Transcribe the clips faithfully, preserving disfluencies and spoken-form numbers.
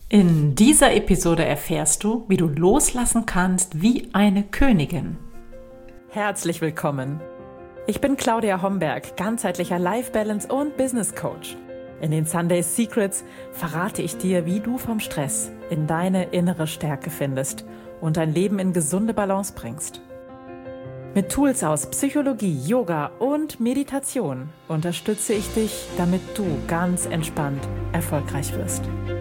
In dieser Episode erfährst du, wie du loslassen kannst wie eine Königin. Herzlich willkommen. Ich bin Claudia Homberg, ganzheitlicher Life Balance und Business Coach. In den Sunday Secrets verrate ich dir, wie du vom Stress in deine innere Stärke findest und dein Leben in gesunde Balance bringst. Mit Tools aus Psychologie, Yoga und Meditation unterstütze ich dich, damit du ganz entspannt erfolgreich wirst.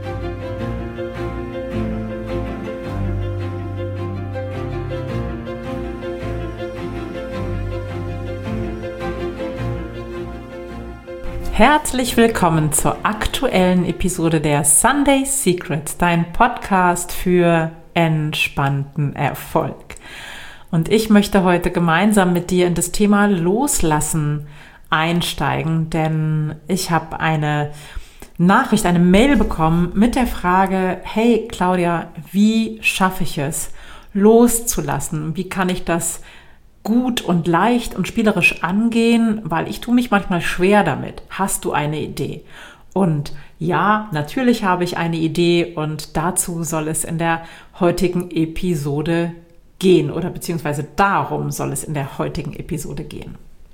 Herzlich willkommen zur aktuellen Episode der Sunday Secrets, dein Podcast für entspannten Erfolg. Und ich möchte heute gemeinsam mit dir in das Thema Loslassen einsteigen, denn ich habe eine Nachricht, eine Mail bekommen mit der Frage: Hey Claudia, wie schaffe ich es, loszulassen? Wie kann ich das gut und leicht und spielerisch angehen, weil ich tue mich manchmal schwer damit. Hast du eine Idee? Und ja, natürlich habe ich eine Idee und dazu soll es in der heutigen Episode gehen oder beziehungsweise darum soll es in der heutigen Episode gehen.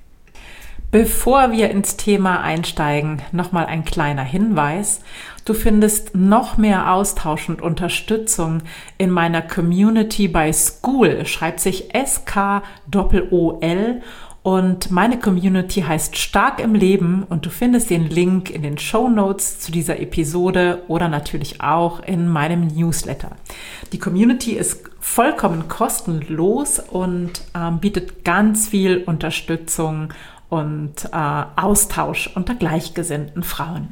Bevor wir ins Thema einsteigen, nochmal ein kleiner Hinweis. Du findest noch mehr Austausch und Unterstützung in meiner Community bei Skool. Schreibt sich S K O O L und meine Community heißt Stark im Leben und du findest den Link in den Shownotes zu dieser Episode oder natürlich auch in meinem Newsletter. Die Community ist vollkommen kostenlos und ähm, bietet ganz viel Unterstützung und äh, Austausch unter gleichgesinnten Frauen.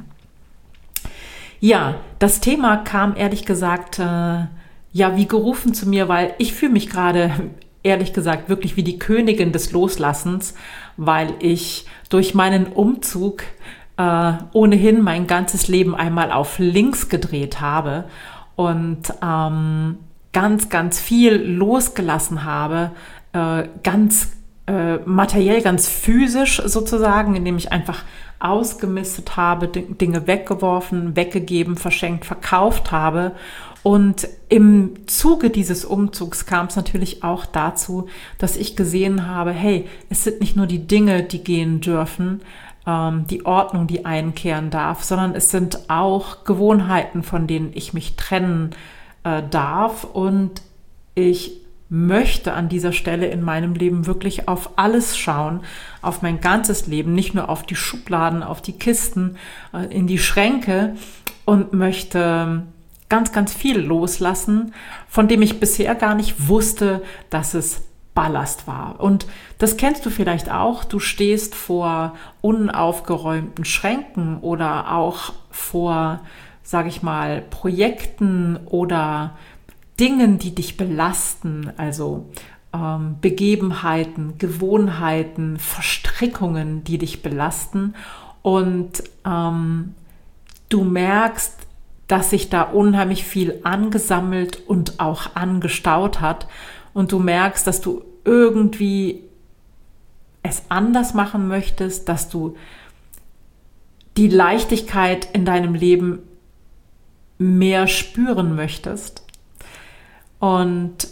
Ja, das Thema kam ehrlich gesagt äh, ja wie gerufen zu mir, weil ich fühle mich gerade ehrlich gesagt wirklich wie die Königin des Loslassens, weil ich durch meinen Umzug äh, ohnehin mein ganzes Leben einmal auf links gedreht habe und ähm, ganz, ganz viel losgelassen habe, äh, ganz Äh, materiell, ganz physisch sozusagen, indem ich einfach ausgemistet habe, D- Dinge weggeworfen, weggegeben, verschenkt, verkauft habe. Und im Zuge dieses Umzugs kam es natürlich auch dazu, dass ich gesehen habe, hey, es sind nicht nur die Dinge, die gehen dürfen, ähm, die Ordnung, die einkehren darf, sondern es sind auch Gewohnheiten, von denen ich mich trennen äh, darf. Und ich möchte an dieser Stelle in meinem Leben wirklich auf alles schauen, auf mein ganzes Leben, nicht nur auf die Schubladen, auf die Kisten, in die Schränke und möchte ganz, ganz viel loslassen, von dem ich bisher gar nicht wusste, dass es Ballast war. Und das kennst du vielleicht auch. Du stehst vor unaufgeräumten Schränken oder auch vor, sage ich mal, Projekten oder Dingen, die dich belasten, also ähm, Begebenheiten, Gewohnheiten, Verstrickungen, die dich belasten und ähm, du merkst, dass sich da unheimlich viel angesammelt und auch angestaut hat und du merkst, dass du irgendwie es anders machen möchtest, dass du die Leichtigkeit in deinem Leben mehr spüren möchtest. Und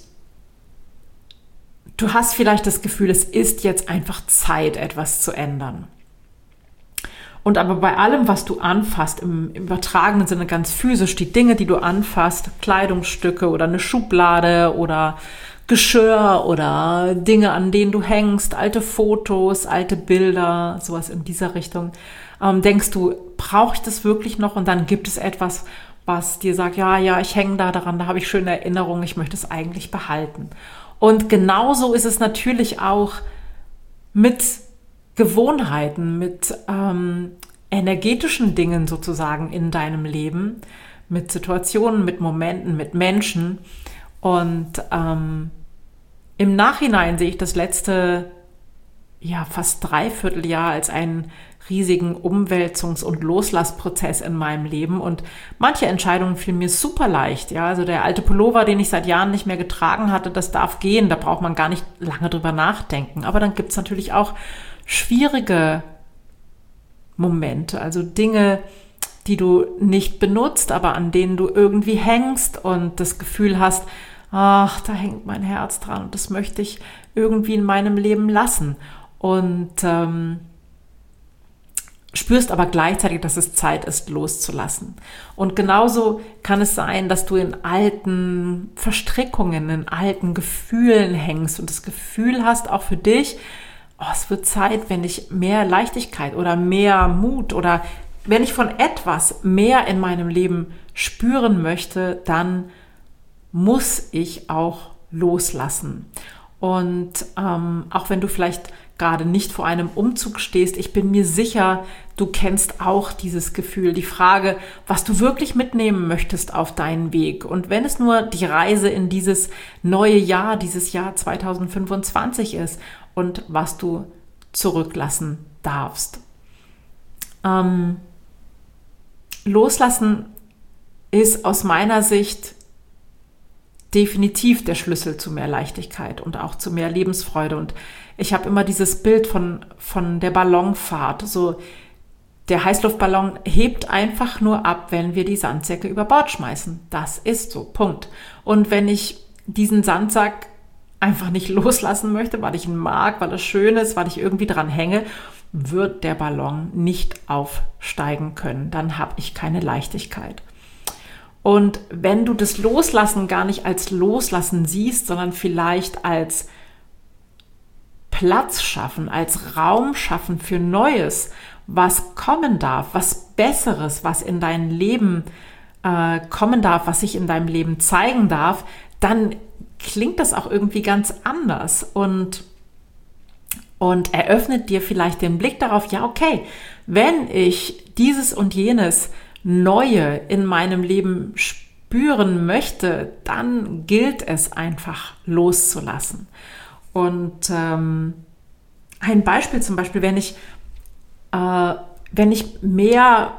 du hast vielleicht das Gefühl, es ist jetzt einfach Zeit, etwas zu ändern. Und aber bei allem, was du anfasst, im, im übertragenen Sinne ganz physisch, die Dinge, die du anfasst, Kleidungsstücke oder eine Schublade oder Geschirr oder Dinge, an denen du hängst, alte Fotos, alte Bilder, sowas in dieser Richtung, ähm, denkst du, brauche ich das wirklich noch? Und dann gibt es etwas, was dir sagt, ja, ja, ich hänge da daran, da habe ich schöne Erinnerungen, ich möchte es eigentlich behalten. Und genauso ist es natürlich auch mit Gewohnheiten, mit ähm, energetischen Dingen sozusagen in deinem Leben, mit Situationen, mit Momenten, mit Menschen. Und ähm, im Nachhinein sehe ich das letzte, ja, fast dreiviertel Jahr als einen riesigen Umwälzungs- und Loslassprozess in meinem Leben und manche Entscheidungen fielen mir super leicht. Ja, also der alte Pullover, den ich seit Jahren nicht mehr getragen hatte, das darf gehen, da braucht man gar nicht lange drüber nachdenken. Aber dann gibt es natürlich auch schwierige Momente, also Dinge, die du nicht benutzt, aber an denen du irgendwie hängst und das Gefühl hast, ach, da hängt mein Herz dran und das möchte ich irgendwie in meinem Leben lassen. Und ähm, spürst aber gleichzeitig, dass es Zeit ist, loszulassen. Und genauso kann es sein, dass du in alten Verstrickungen, in alten Gefühlen hängst und das Gefühl hast, auch für dich, oh, es wird Zeit, wenn ich mehr Leichtigkeit oder mehr Mut oder wenn ich von etwas mehr in meinem Leben spüren möchte, dann muss ich auch loslassen. Und ähm, auch wenn du vielleicht gerade nicht vor einem Umzug stehst, ich bin mir sicher, du kennst auch dieses Gefühl, die Frage, was du wirklich mitnehmen möchtest auf deinen Weg. Und wenn es nur die Reise in dieses neue Jahr, dieses Jahr zwanzig fünfundzwanzig ist und was du zurücklassen darfst. Ähm, Loslassen ist aus meiner Sicht definitiv der Schlüssel zu mehr Leichtigkeit und auch zu mehr Lebensfreude. Und ich habe immer dieses Bild von, von der Ballonfahrt. So, der Heißluftballon hebt einfach nur ab, wenn wir die Sandsäcke über Bord schmeißen. Das ist so, Punkt. Und wenn ich diesen Sandsack einfach nicht loslassen möchte, weil ich ihn mag, weil es schön ist, weil ich irgendwie dran hänge, wird der Ballon nicht aufsteigen können. Dann habe ich keine Leichtigkeit. Und wenn du das Loslassen gar nicht als Loslassen siehst, sondern vielleicht als Platz schaffen, als Raum schaffen für Neues, was kommen darf, was Besseres, was in dein Leben äh, kommen darf, was sich in deinem Leben zeigen darf, dann klingt das auch irgendwie ganz anders und und eröffnet dir vielleicht den Blick darauf, ja okay, wenn ich dieses und jenes Neue in meinem Leben spüren möchte, dann gilt es einfach loszulassen. Und ähm, ein Beispiel zum Beispiel, wenn ich, äh, wenn ich mehr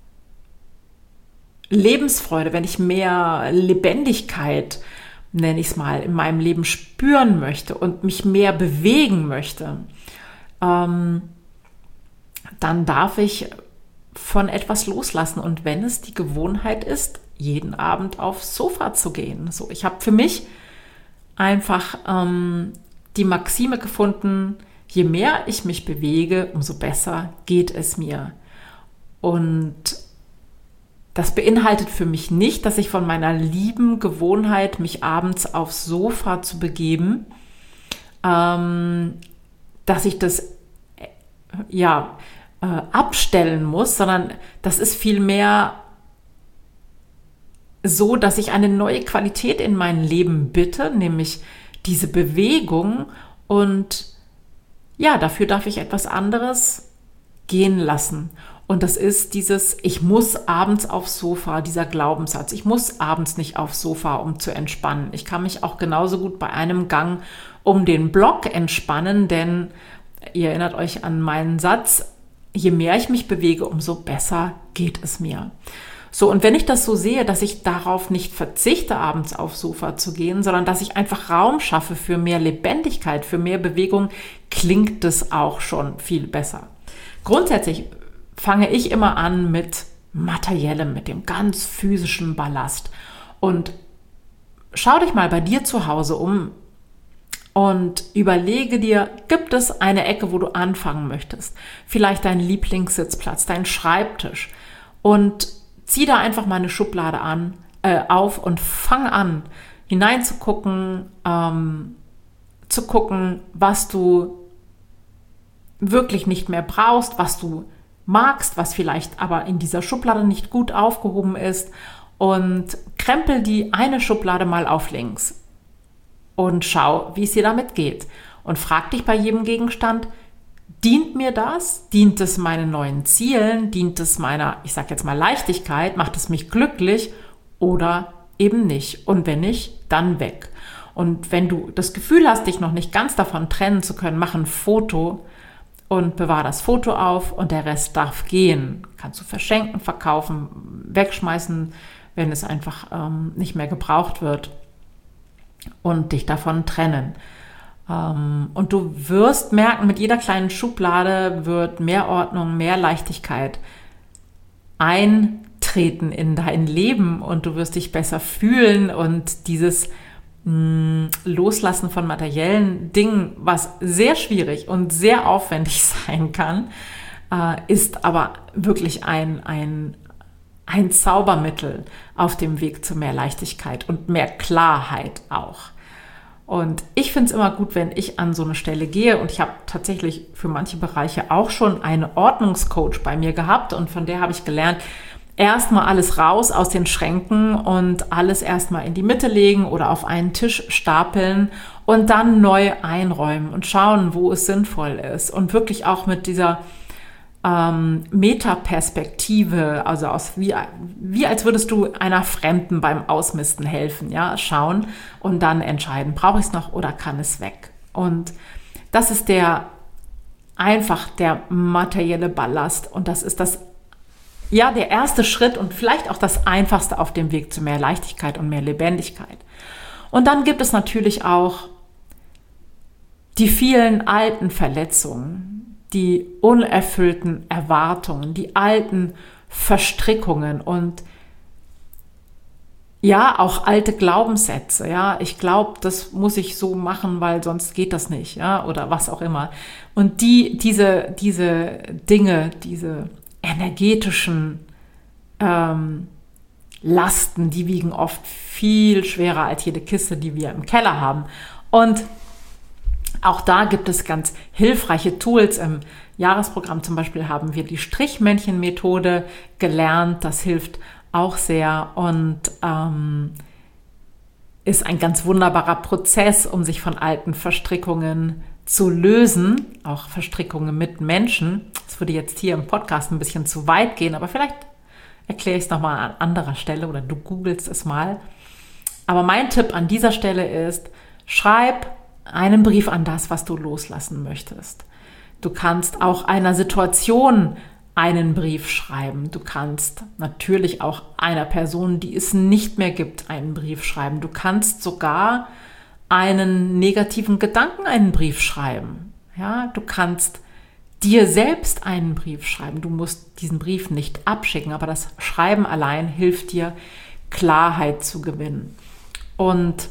Lebensfreude, wenn ich mehr Lebendigkeit, nenne ich es mal, in meinem Leben spüren möchte und mich mehr bewegen möchte, ähm, dann darf ich von etwas loslassen. Und wenn es die Gewohnheit ist, jeden Abend aufs Sofa zu gehen. So, ich habe für mich einfach ähm, die Maxime gefunden, je mehr ich mich bewege, umso besser geht es mir. Und das beinhaltet für mich nicht, dass ich von meiner lieben Gewohnheit, mich abends aufs Sofa zu begeben, ähm, dass ich das äh, ja äh, abstellen muss, sondern das ist vielmehr so, dass ich eine neue Qualität in mein Leben bitte, nämlich diese Bewegung, und ja, dafür darf ich etwas anderes gehen lassen. Und das ist dieses, ich muss abends aufs Sofa, dieser Glaubenssatz. Ich muss abends nicht aufs Sofa, um zu entspannen. Ich kann mich auch genauso gut bei einem Gang um den Block entspannen, denn ihr erinnert euch an meinen Satz, je mehr ich mich bewege, umso besser geht es mir. So, und wenn ich das so sehe, dass ich darauf nicht verzichte, abends aufs Sofa zu gehen, sondern dass ich einfach Raum schaffe für mehr Lebendigkeit, für mehr Bewegung, klingt es auch schon viel besser. Grundsätzlich fange ich immer an mit Materiellem, mit dem ganz physischen Ballast. Und schau dich mal bei dir zu Hause um und überlege dir, gibt es eine Ecke, wo du anfangen möchtest? Vielleicht dein Lieblingssitzplatz, dein Schreibtisch. Und zieh da einfach mal eine Schublade an, äh, auf und fang an, hineinzugucken, ähm, zu gucken, was du wirklich nicht mehr brauchst, was du magst, was vielleicht aber in dieser Schublade nicht gut aufgehoben ist, und krempel die eine Schublade mal auf links und schau, wie es dir damit geht. Und frag dich bei jedem Gegenstand, dient mir das? Dient es meinen neuen Zielen? Dient es meiner, ich sag jetzt mal, Leichtigkeit? Macht es mich glücklich oder eben nicht? Und wenn nicht, dann weg. Und wenn du das Gefühl hast, dich noch nicht ganz davon trennen zu können, mach ein Foto und bewahr das Foto auf, und der Rest darf gehen. Kannst du verschenken, verkaufen, wegschmeißen, wenn es einfach ähm, nicht mehr gebraucht wird, und dich davon trennen. Ähm, und du wirst merken, mit jeder kleinen Schublade wird mehr Ordnung, mehr Leichtigkeit eintreten in dein Leben und du wirst dich besser fühlen und dieses mh, Loslassen von materiellen Dingen, was sehr schwierig und sehr aufwendig sein kann, äh, ist aber wirklich ein, ein, ein Zaubermittel auf dem Weg zu mehr Leichtigkeit und mehr Klarheit auch. Und ich finde es immer gut, wenn ich an so eine Stelle gehe, und ich habe tatsächlich für manche Bereiche auch schon eine Ordnungscoach bei mir gehabt und von der habe ich gelernt, erstmal alles raus aus den Schränken und alles erstmal in die Mitte legen oder auf einen Tisch stapeln und dann neu einräumen und schauen, wo es sinnvoll ist und wirklich auch mit dieser ähm, Metaperspektive, also aus wie, wie als würdest du einer Fremden beim Ausmisten helfen, ja, schauen und dann entscheiden, brauche ich es noch oder kann es weg? Und das ist der einfach der materielle Ballast und das ist das ja der erste Schritt und vielleicht auch das einfachste auf dem Weg zu mehr Leichtigkeit und mehr Lebendigkeit. Und dann gibt es natürlich auch die vielen alten Verletzungen, die unerfüllten Erwartungen, die alten Verstrickungen und ja, auch alte Glaubenssätze. Ja, ich glaube, das muss ich so machen, weil sonst geht das nicht, ja, oder was auch immer. Und die, diese, diese Dinge, diese energetischen ähm, Lasten, die wiegen oft viel schwerer als jede Kiste, die wir im Keller haben. Und auch da gibt es ganz hilfreiche Tools. Im Jahresprogramm zum Beispiel haben wir die Strichmännchen-Methode gelernt. Das hilft auch sehr und ähm, ist ein ganz wunderbarer Prozess, um sich von alten Verstrickungen zu lösen. Auch Verstrickungen mit Menschen. Das würde jetzt hier im Podcast ein bisschen zu weit gehen, aber vielleicht erkläre ich es nochmal an anderer Stelle oder du googelst es mal. Aber mein Tipp an dieser Stelle ist, schreib einen Brief an das, was du loslassen möchtest. Du kannst auch einer Situation einen Brief schreiben. Du kannst natürlich auch einer Person, die es nicht mehr gibt, einen Brief schreiben. Du kannst sogar einen negativen Gedanken einen Brief schreiben. Ja, du kannst dir selbst einen Brief schreiben. Du musst diesen Brief nicht abschicken, aber das Schreiben allein hilft dir, Klarheit zu gewinnen. Und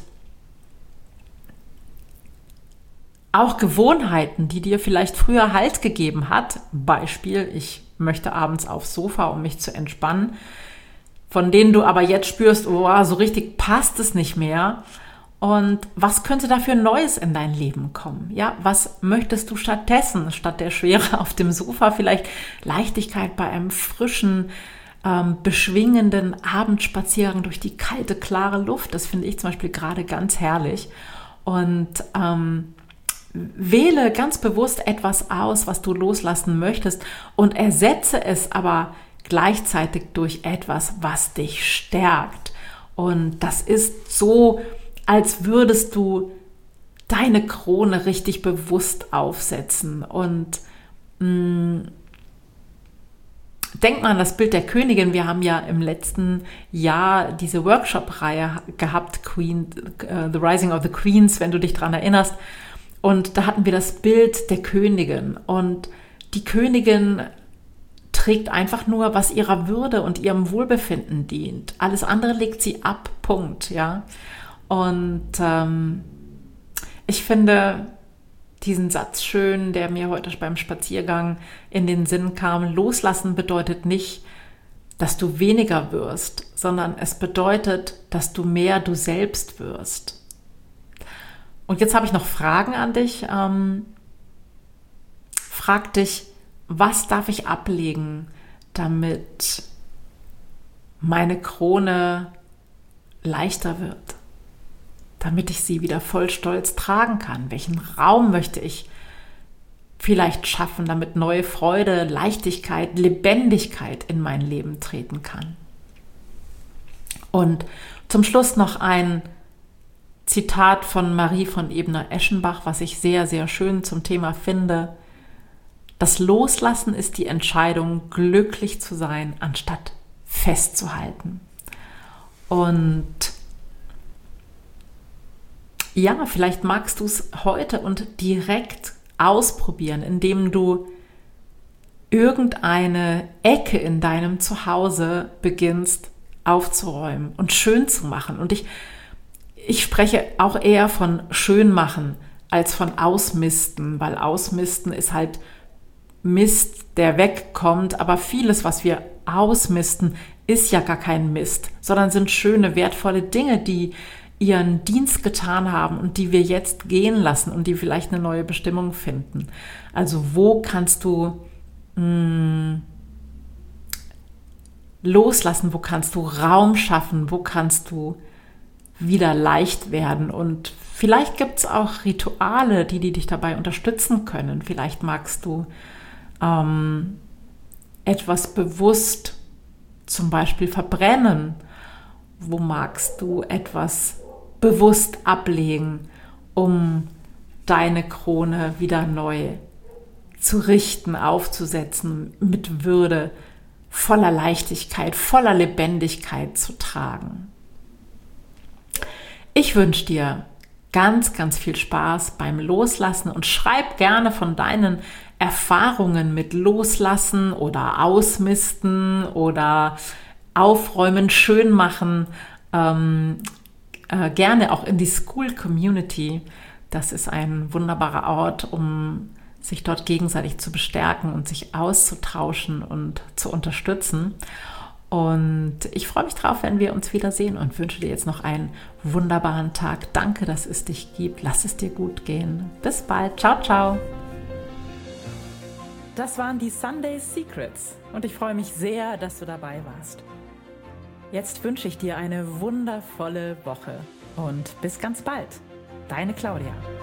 auch Gewohnheiten, die dir vielleicht früher Halt gegeben hat, Beispiel, ich möchte abends aufs Sofa, um mich zu entspannen, von denen du aber jetzt spürst, oh, so richtig passt es nicht mehr. Und was könnte da für Neues in dein Leben kommen? Ja, was möchtest du stattdessen, statt der Schwere auf dem Sofa, vielleicht Leichtigkeit bei einem frischen, ähm, beschwingenden Abendspaziergang durch die kalte, klare Luft. Das finde ich zum Beispiel gerade ganz herrlich. Und ähm, wähle ganz bewusst etwas aus, was du loslassen möchtest und ersetze es aber gleichzeitig durch etwas, was dich stärkt. Und das ist so, als würdest du deine Krone richtig bewusst aufsetzen. Und mh, denk mal an das Bild der Königin. Wir haben ja im letzten Jahr diese Workshop-Reihe gehabt, Queen, uh, The Rising of the Queens, wenn du dich daran erinnerst. Und da hatten wir das Bild der Königin. Und die Königin trägt einfach nur, was ihrer Würde und ihrem Wohlbefinden dient. Alles andere legt sie ab, Punkt, ja. Und ähm, ich finde diesen Satz schön, der mir heute beim Spaziergang in den Sinn kam. Loslassen bedeutet nicht, dass du weniger wirst, sondern es bedeutet, dass du mehr du selbst wirst. Und jetzt habe ich noch Fragen an dich. Ähm, frag dich, was darf ich ablegen, damit meine Krone leichter wird, damit ich sie wieder voll stolz tragen kann? Welchen Raum möchte ich vielleicht schaffen, damit neue Freude, Leichtigkeit, Lebendigkeit in mein Leben treten kann? Und zum Schluss noch ein Zitat von Marie von Ebner-Eschenbach, was ich sehr, sehr schön zum Thema finde. Das Loslassen ist die Entscheidung, glücklich zu sein, anstatt festzuhalten. Und ja, vielleicht magst du es heute und direkt ausprobieren, indem du irgendeine Ecke in deinem Zuhause beginnst aufzuräumen und schön zu machen. Und ich, ich spreche auch eher von schön machen als von ausmisten, weil ausmisten ist halt Mist, der wegkommt, aber vieles, was wir ausmisten, ist ja gar kein Mist, sondern sind schöne, wertvolle Dinge, die ihren Dienst getan haben und die wir jetzt gehen lassen und die vielleicht eine neue Bestimmung finden. Also wo kannst du mh, loslassen, wo kannst du Raum schaffen, wo kannst du wieder leicht werden, und vielleicht gibt es auch Rituale, die, die dich dabei unterstützen können. Vielleicht magst du ähm, etwas bewusst zum Beispiel verbrennen. Wo magst du etwas bewusst ablegen, um deine Krone wieder neu zu richten, aufzusetzen, mit Würde, voller Leichtigkeit, voller Lebendigkeit zu tragen. Ich wünsche dir ganz, ganz viel Spaß beim Loslassen und schreib gerne von deinen Erfahrungen mit Loslassen oder Ausmisten oder Aufräumen, schön machen, ähm, äh, gerne auch in die School Community. Das ist ein wunderbarer Ort, um sich dort gegenseitig zu bestärken und sich auszutauschen und zu unterstützen. Und ich freue mich drauf, wenn wir uns wiedersehen, und wünsche dir jetzt noch einen wunderbaren Tag. Danke, dass es dich gibt. Lass es dir gut gehen. Bis bald. Ciao, ciao. Das waren die Sunday Secrets und ich freue mich sehr, dass du dabei warst. Jetzt wünsche ich dir eine wundervolle Woche und bis ganz bald. Deine Claudia.